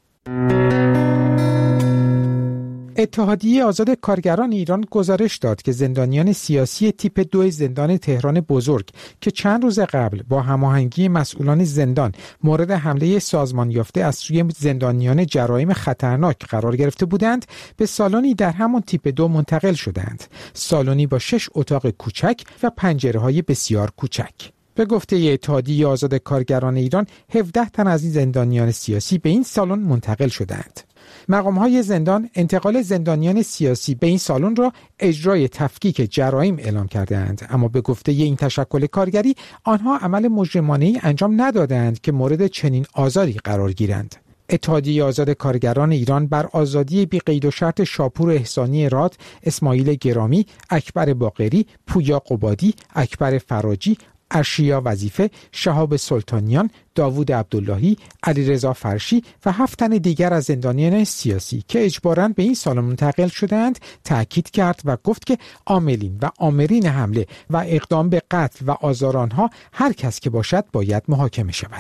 Speaker 12: اتحادیه آزاد کارگران ایران گزارش داد که زندانیان سیاسی تیپ 2 زندان تهران بزرگ که چند روز قبل با هماهنگی مسئولان زندان مورد حمله سازمان یافته از سوی زندانیان جرایم خطرناک قرار گرفته بودند، به سالنی در همان تیپ 2 منتقل شدند. سالنی با 6 اتاق کوچک و پنجره‌های بسیار کوچک. به گفته اتحادیه آزاد کارگران ایران 17 تن از این زندانیان سیاسی به این سالن منتقل شدند. مقام‌های زندان انتقال زندانیان سیاسی به این سالن را اجرای تفکیک جرایم اعلام کردند، اما به گفته این تشکل کارگری آنها عمل مجرمانه‌ای انجام ندادند که مورد چنین آزاری قرار گیرند. اتحادیه آزاد کارگران ایران بر آزادی بی قید و شرط شاپور احسانی راد، اسماعیل گرامی، اکبر باقری، پویا قبادی، اکبر فراجی، ارشیا وظیفه، شهاب سلطانیان، داوود عبداللهی، علیرضا فرشی و 7 تن دیگر از زندانیان سیاسی که اجباراً به این سالن منتقل شدند تأکید کرد و گفت که عاملین و آمرین حمله و اقدام به قتل و آزار آنها هر کس که باشد باید محاکمه شود.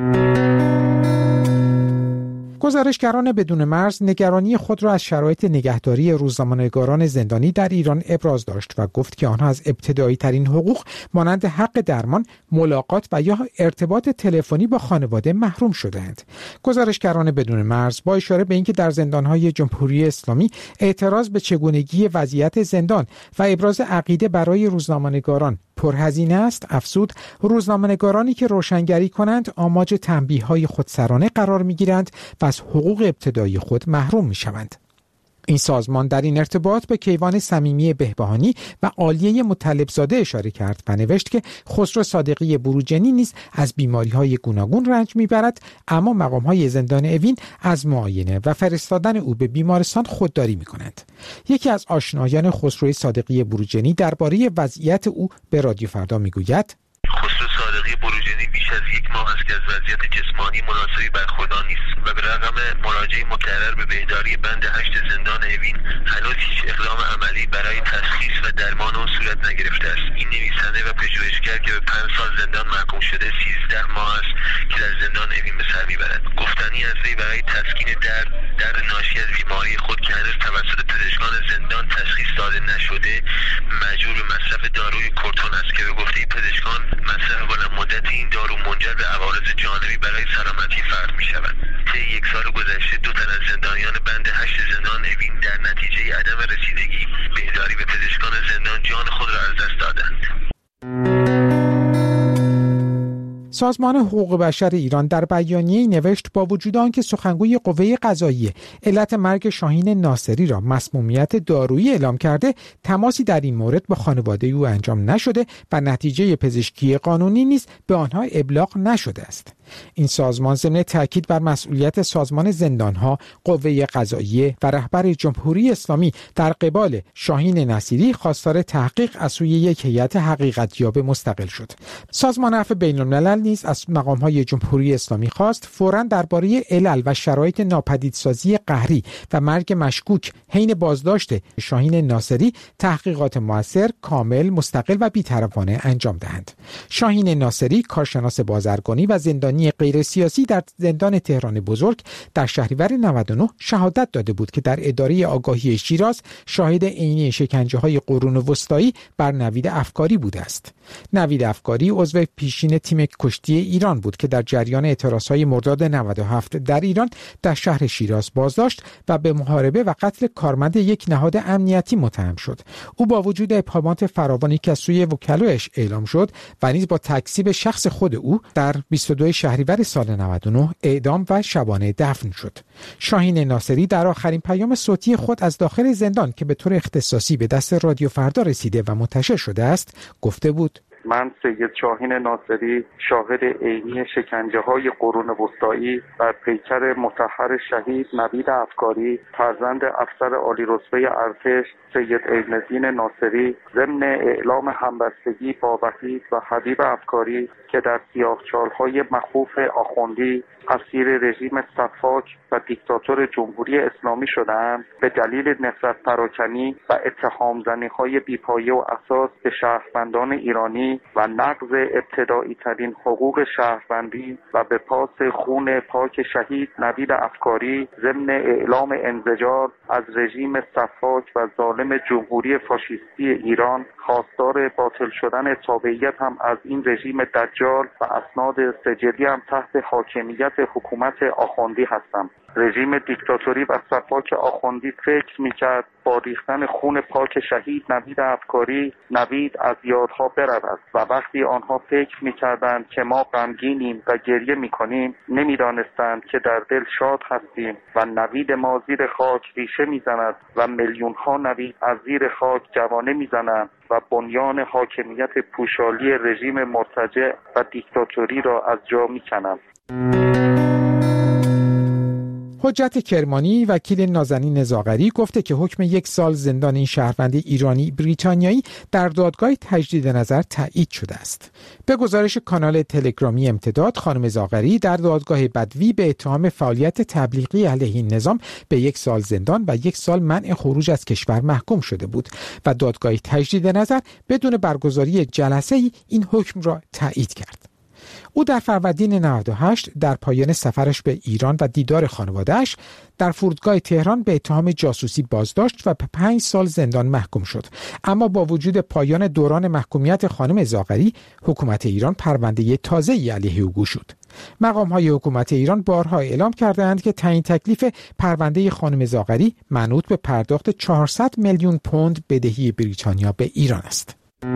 Speaker 12: گزارشگران بدون مرز نگرانی خود را از شرایط نگهداری روزنامه‌نگاران زندانی در ایران ابراز داشت و گفت که آنها از ابتدایی ترین حقوق مانند حق درمان، ملاقات و یا ارتباط تلفنی با خانواده محروم شدند. گزارشگران بدون مرز با اشاره به اینکه در زندان‌های جمهوری اسلامی اعتراض به چگونگی وضعیت زندان و ابراز عقیده برای روزنامه‌نگاران پرهزینه است، افزود روزنامه‌نگارانی که روشنگری کنند آماج تنبیه‌های خودسرانه قرار می‌گیرند و از حقوق ابتدایی خود محروم می‌شوند. این سازمان در این ارتباط به کیوان صمیمی بهبهانی و عالیه مطلبزاده اشاره کرد و نوشت که خسرو صادقی بروجنی نیز از بیماری‌های گوناگون رنج می‌برد، اما مقام‌های زندان اوین از معاینه و فرستادن او به بیمارستان خودداری می‌کنند. یکی از آشنایان خسرو صادقی بروجنی درباره وضعیت او به رادیو فردا می‌گوید:
Speaker 14: خسرو صادقی بروجنی بیش از 1 ماه است که از وضعیت جسمانی مناسبی برخوردار نیست و به رغم مراجعه مکرر به بهداری بند 8 زندان اوین هنوز هیچ اقدام عملی برای تشخیص و درمان او صورت نگرفته است. این نویسنده و پژوهشگر که به 5 سال زندان محکوم شده 13 ماه است که در زندان اوین به سر میبرد. گفتنی از وی برای تسکین درد ناشی از بیماری خود که هنوز توسط پزشکان زندان تشخیص داده نشده مجبور به مصرف داروی کورتون است که به گفته پزشکان مصرف بلندمدت این دارو منجر به عوارض جانبی برای سلامتی فرد می شود. طی 1 سال گذشته 2 تن از زندانیان بند 8 زندان اوین در نتیجه عدم رسیدگی بهداری به پزشکان زندان جان خود را از دست دادند.
Speaker 12: سازمان حقوق بشر ایران در بیانیه‌ای نوشت با وجود آنکه سخنگوی قوه قضاییه علت مرگ شاهین ناصری را مسمومیت دارویی اعلام کرده، تماسی در این مورد با خانواده او انجام نشده و نتیجه پزشکی قانونی نیز به آنها ابلاغ نشده است. این سازمان ضمن تاکید بر مسئولیت سازمان زندانها، قوه قضاییه و رهبر جمهوری اسلامی در قبال شاهین ناصری خواستار تحقیق از سوی یک هیئت حقیقتیاب مستقل شد. سازمان عفو بین‌الملل نیز از مقام‌های جمهوری اسلامی خواست فوراً درباره علل و شرایط ناپدیدسازی قهری و مرگ مشکوک حین بازداشت شاهین ناصری تحقیقات مؤثر، کامل، مستقل و بی‌طرفانه انجام دهند. شاهین ناصری کارشناس بازرگانی و زندانی غیر سیاسی در زندان تهران بزرگ در شهریور 99 شهادت داده بود که در اداره آگاهی شیراز شاهد عینی شکنجه‌های قرون وسطایی بر نوید افکاری بوده است. نوید افکاری عضو پیشین تیم کشتی ایران بود که در جریان اعتراضهای مرداد 97 در ایران در شهر شیراز بازداشت و به محاربه و قتل کارمند یک نهاد امنیتی متهم شد. او با وجود ابهامات فراوانی که از سوی وکلایش اعلام شد و نیز با تکذیب شخص خود او در 22 شهریور سال 99 اعدام و شبانه دفن شد. شاهین ناصری در آخرین پیام صوتی خود از داخل زندان که به طور اختصاصی به دست رادیو فردا رسیده و منتشر شده است گفته بود:
Speaker 15: من سید شاهین ناصری شاهد عینی شکنجه‌های قرون وسطایی بر پیکر مطهر شهید نوید افکاری فرزند افسر عالی رتبه ارتش سید عین‌الدین ناصری ضمن اعلام همبستگی با وحید و حبیب افکاری که در سیاهچال‌های مخوف آخوندی اسیر رژیم صفاک و دیکتاتور جمهوری اسلامی شدند، به دلیل نفرت پراکنی و اتهام زنی‌های بی‌پایه و اساس به شهروندان ایرانی و نقض ابتدایی ترین حقوق شهروندی و به پاس خون پاک شهید نوید افکاری ضمن اعلام انزجار از رژیم صفاک و ظالم جمهوری فاشیستی ایران خواستار باطل شدن تابعیت هم از این رژیم دجال و اسناد سجلی هم تحت حاکمیت حکومت آخوندی هستم. رژیم دیکتاتوری و سفاک آخوندی فکر میکرد با ریختن خون پاک شهید نوید افکاری نوید از یادها برود و وقتی آنها فکر میکردند که ما غمگینیم و گریه میکنیم نمیدانستند که در دل شاد هستیم و نوید ما زیر خاک ریشه میزند و میلیون ها نوید از زیر خاک جوانه میزنند و بنیان حاکمیت پوشالی رژیم مرتجع و دیکتاتوری را از جا میکنند.
Speaker 12: حجت کرمانی وکیل نازنین زاغری گفته که حکم 1 سال زندان این شهروند ایرانی بریتانیایی در دادگاه تجدید نظر تایید شده است. به گزارش کانال تلگرامی امتداد، خانم زاغری در دادگاه بدوی به اتهام فعالیت تبلیغی علیه این نظام به 1 سال زندان و 1 سال منع خروج از کشور محکوم شده بود و دادگاه تجدید نظر بدون برگزاری جلسه‌ای این حکم را تایید کرد. او در فروردین 98 در پایان سفرش به ایران و دیدار خانواده‌اش در فرودگاه تهران به اتهام جاسوسی بازداشت و به 5 سال زندان محکوم شد. اما با وجود پایان دوران محکومیت خانم زاغری، حکومت ایران پرونده تازه‌ای علیه او گشود. مقام‌های حکومت ایران بارها اعلام کردند که تعیین تکلیف پرونده خانم زاغری منوط به پرداخت 400 میلیون پوند بدهی بریتانیا به ایران است.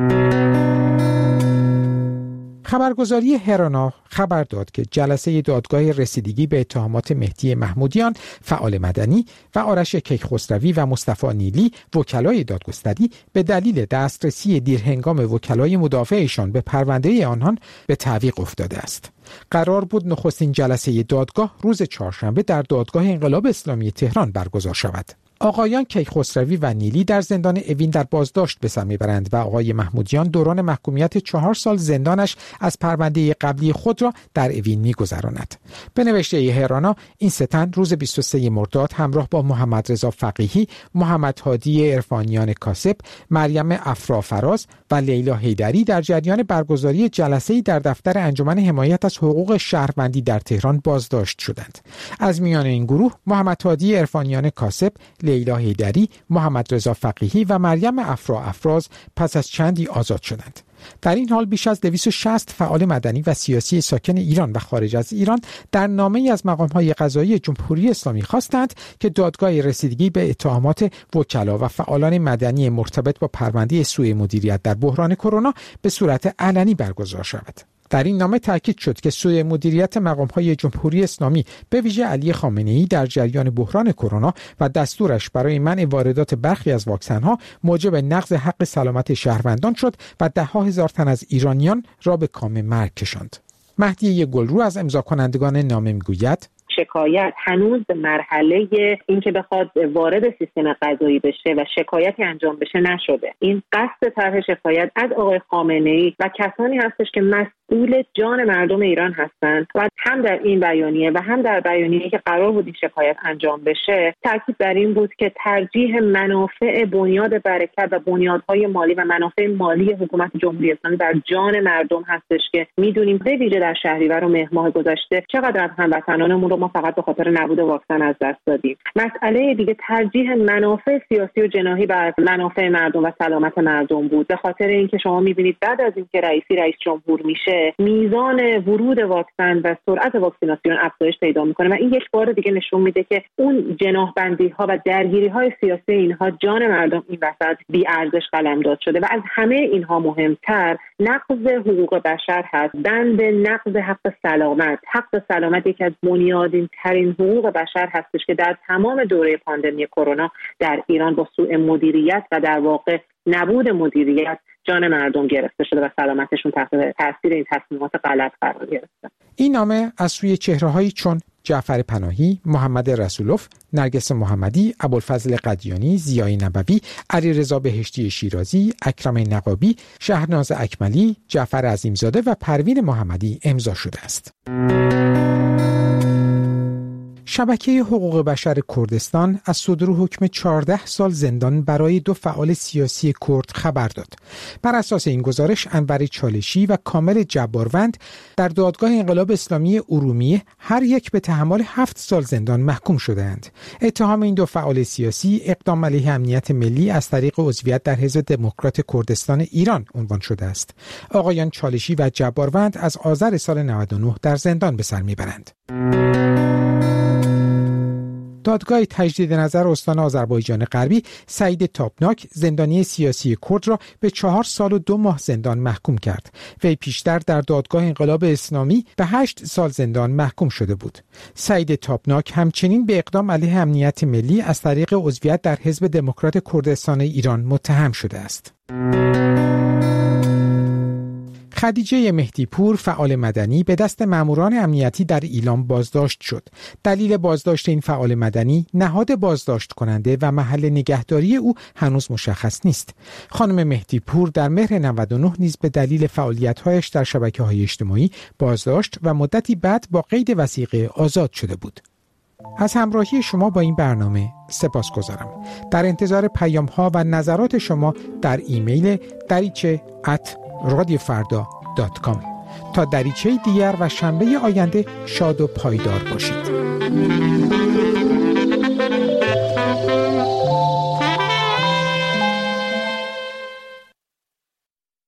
Speaker 12: خبرگزاری هرانا خبر داد که جلسه دادگاه رسیدگی به اتهامات مهدی محمودیان فعال مدنی و آرش کیخسروی و مصطفی نیلی وکلای دادگستری به دلیل دسترسی دیرهنگام وکلای مدافعشان به پرونده آنان به تعویق افتاده است. قرار بود نخستین جلسه دادگاه روز چهارشنبه در دادگاه انقلاب اسلامی تهران برگزار شود. آقایان کیخسروی و نیلی در زندان اوین در بازداشت به سر میبرند و آقای محمودیان دوران محکومیت 4 سال زندانش از پرونده قبلی خود را در اوین میگذراند. به نوشته هرانا، این 3 تن روز 23 مرداد همراه با محمد رضا فقیهی، محمد هادی عرفانیان کاسب، مریم افرافراز و لیلا حیدری در جریان برگزاری جلسه‌ای در دفتر انجمن حمایت از حقوق شهروندی در تهران بازداشت شدند. از میان این گروه محمد هادی عرفانیان کاسب، لیلا حیدری، محمد رضا فقیهی و مریم افراز پس از چندی آزاد شدند. در این حال بیش از 260 فعال مدنی و سیاسی ساکن ایران و خارج از ایران در نامه‌ای از مقام‌های قضایی جمهوری اسلامی خواستند که دادگاه رسیدگی به اتهامات وکلا و فعالان مدنی مرتبط با پرونده سوء مدیریت در بحران کرونا به صورت علنی برگزار شود. در این نامه تاکید شد که سوء مدیریت مقام‌های جمهوری اسلامی به ویژه علی خامنه‌ای در جریان بحران کرونا و دستورش برای منع واردات برخی از واکسن‌ها موجب نقض حق سلامت شهروندان شد و 10,000 هزار تن از ایرانیان را به کام مرگ کشاند. مهدی گلرو از امضا کنندگان نامه میگوید
Speaker 16: شکایت هنوز به مرحله اینکه بخواد وارد سیستم قضایی بشه و شکایتی انجام بشه نشده. این قصد طرح شکایت از آقای خامنه‌ای و کسانی هستش که مسئول جان مردم ایران هستند و هم در این بیانیه و هم در بیانیه‌ای که قرار بود این شکایت انجام بشه تاکید بر این بود که ترجیح منافع بنیاد برکت و بنیادهای مالی و منافع مالی حکومت جمهوری اسلامی بر جان مردم هستش که میدونیم به ویژه در شهریور و مهر ماه گذشته چقدر از هموطنانمون رو ما فقط به خاطر نبود واکسن از دست دادیم. مسئله دیگه ترجیح منافع سیاسی و جناحی بر منافع مردم و سلامت مردم بود. به خاطر اینکه شما می‌بینید بعد از اینکه رئیس جمهور میشه میزان ورود واکسن و سرعت واکسیناسیون افزایش پیدا میکنه و این یک بار دیگه نشون میده که اون جناح‌بندی‌ها و درگیری‌های سیاسی اینها جان مردم این وسط بی‌ارزش قلمداد شده و از همه اینها مهمتر نقض حقوق بشر هست. بند نقض حق سلامت. حق سلامت یکی از بنیادین ترین حقوق بشر هستش که در تمام دوره پاندمی کرونا در ایران با سوء مدیریت و در واقع نبود مدیریت جان مردم گرفته شده و سلامتشون تحت تاثیر این تصمیمات غلط قرار گرفته.
Speaker 12: این نامه از سوی چهره‌هایی چون جعفر پناهی، محمد رسولوف، نرگس محمدی، ابوالفضل قدیانی، ضیای نبوی، علیرضا بهشتی شیرازی، اکرم نقابی، شهرناز اکملی، جعفر عظیمزاده و پروین محمدی امضا شده است. شبکه حقوق بشر کردستان از صدور حکم 14 سال زندان برای 2 فعال سیاسی کرد خبر داد. بر اساس این گزارش انور چالشی و کامل جباروند در دادگاه انقلاب اسلامی ارومیه هر یک به تحمل 7 سال زندان محکوم شدند. اتهام این 2 فعال سیاسی اقدام علیه امنیت ملی از طریق عضویت در حزب دموکرات کردستان ایران عنوان شده است. آقایان چالشی و جباروند از آذر سال 99 در زندان به سر میبرند. دادگاه تجدید نظر استان آذربایجان غربی سعید تاپناک زندانی سیاسی کرد را به 4 سال و 2 ماه زندان محکوم کرد. وی پیشتر در دادگاه انقلاب اسلامی به 8 سال زندان محکوم شده بود. سعید تاپناک همچنین به اقدام علیه امنیت ملی از طریق عضویت در حزب دموکرات کردستان ایران متهم شده است. خدیجه مهدیپور فعال مدنی به دست ماموران امنیتی در ایلام بازداشت شد. دلیل بازداشت این فعال مدنی نهاد بازداشت کننده و محل نگهداری او هنوز مشخص نیست. خانم مهدیپور در مهر 99 نیز به دلیل فعالیت‌هایش در شبکه‌های اجتماعی بازداشت و مدتی بعد با قید وثیقه آزاد شده بود. از همراهی شما با این برنامه سپاسگزارم. در انتظار پیام‌ها و نظرات شما در ایمیل dariche@radiofarda.com. تا دریچه دیگر و شنبه آینده شاد و پایدار باشید.